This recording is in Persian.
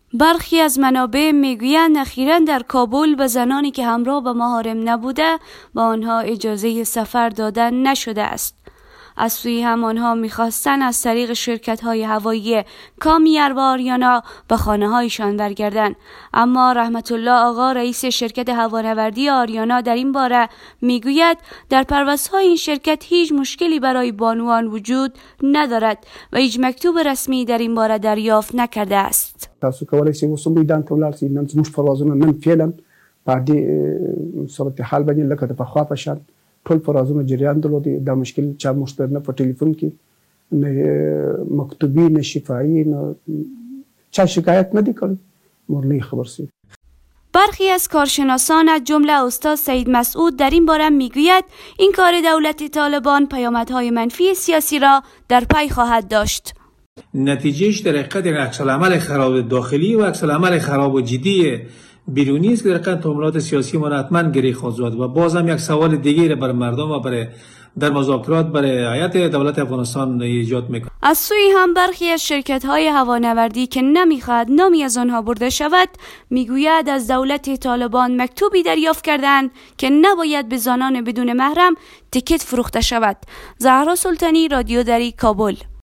برخی از منابع میگویند اخیراً در کابل به زنانی که همراه به محارم نبوده با آنها اجازه سفر دادن نشده است. از سوی هم آنها می‌خواستند از طریق شرکت‌های هوایی کامیار و آریانا به خانه‌هایشان برگردند، اما رحمت الله آقا رئیس شرکت هوانوردی آریانا در این باره میگوید در پروازهای این شرکت هیچ مشکلی برای بانوان وجود ندارد و هیچ مکتوب رسمی در این باره دریافت نکرده است. تاسو کولای شئ اوس هم میدان ته ولاړ شئ. نن زموږ پروازونه نن فعلا په دې صورتحال باندې لکه د پخوا په شان ټول پروازونه جریان درلودي. دا مشکل چا موږ ته نه په ټلیفون کې نه مکتوبي نه شفاهي نه چا شکایت نه دی کړی. موږ نه خبر شو. برخی از کارشناسان از جمله استاد سعید مسعود در این باره میگوید این کار دولت طالبان پیامدهای منفی سیاسی را در پی خواهد داشت. نتیجهش در حقیقت عکس العمل خراب داخلی و عکس العمل خراب و جدی بیرونی است که در حقیقت تمایلات سیاسی ما حتما گره خواهد زد و باز هم یک سوال دیگه بر مردم و برای در مذاکرات برای هیئت دولت افغانستان ایجاد میکنه. از سوی هم برخی از شرکت‌های هوانوردی که نمیخواد نامی از آنها برده شود میگوید از دولت طالبان مکتوبی دریافت کردند که نباید به زنان بدون محرم تیکت فروخته شود. زهرا سلطانی، رادیو دری، کابل.